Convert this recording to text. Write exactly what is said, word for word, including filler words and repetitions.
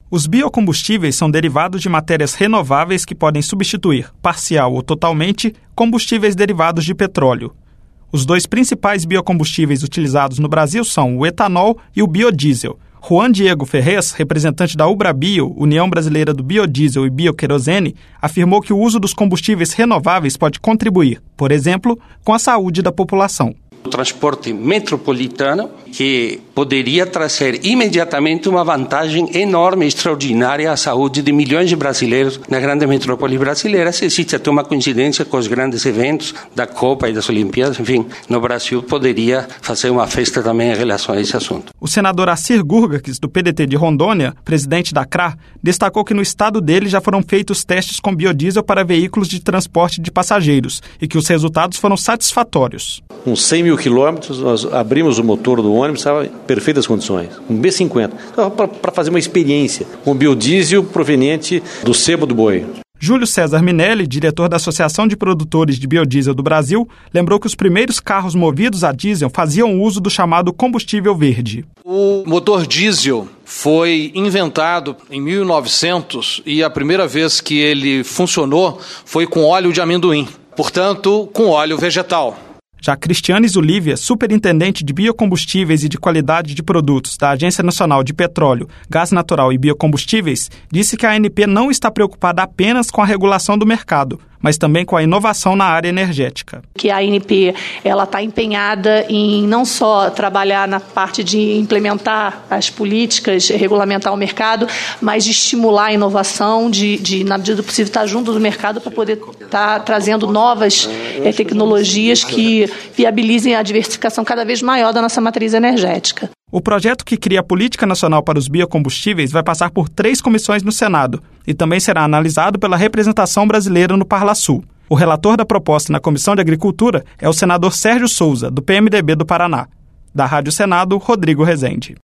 Os biocombustíveis são derivados de matérias renováveis que podem substituir, parcial ou totalmente, combustíveis derivados de petróleo. Os dois principais biocombustíveis utilizados no Brasil são o etanol e o biodiesel. Juan Diego Ferrez, representante da Ubrabio, União Brasileira do Biodiesel e Bioquerosene, afirmou que o uso dos combustíveis renováveis pode contribuir, por exemplo, com a saúde da população. O transporte metropolitano, que poderia trazer imediatamente uma vantagem enorme, extraordinária à saúde de milhões de brasileiros na grande metrópole brasileira. Se existe até uma coincidência com os grandes eventos da Copa e das Olimpíadas, enfim, no Brasil poderia fazer uma festa também em relação a esse assunto. O senador Assir Gurgakis, do P D T de Rondônia, presidente da C R A, destacou que no estado dele já foram feitos testes com biodiesel para veículos de transporte de passageiros e que os resultados foram satisfatórios. Uns cem mil quilômetros, nós abrimos o motor do ônibus, estava em perfeitas condições, um B cinquenta, então, para fazer uma experiência com biodiesel proveniente do sebo do boi. Júlio César Minelli, diretor da Associação de Produtores de Biodiesel do Brasil, lembrou que os primeiros carros movidos a diesel faziam uso do chamado combustível verde. O motor diesel foi inventado em mil e novecentos e a primeira vez que ele funcionou foi com óleo de amendoim, portanto, com óleo vegetal. Já Cristiane Zulívia, superintendente de biocombustíveis e de qualidade de produtos da Agência Nacional de Petróleo, Gás Natural e Biocombustíveis, disse que a A N P não está preocupada apenas com a regulação do mercado, mas também com a inovação na área energética. Que a A N P ela está empenhada em não só trabalhar na parte de implementar as políticas, regulamentar o mercado, mas de estimular a inovação, de, de na medida do possível, estar junto do mercado para poder estar trazendo novas é, tecnologias que viabilizem a diversificação cada vez maior da nossa matriz energética. O projeto que cria a Política Nacional para os Biocombustíveis vai passar por três comissões no Senado e também será analisado pela representação brasileira no Parlasul. O relator da proposta na Comissão de Agricultura é o senador Sérgio Souza, do P M D B do Paraná. Da Rádio Senado, Rodrigo Rezende.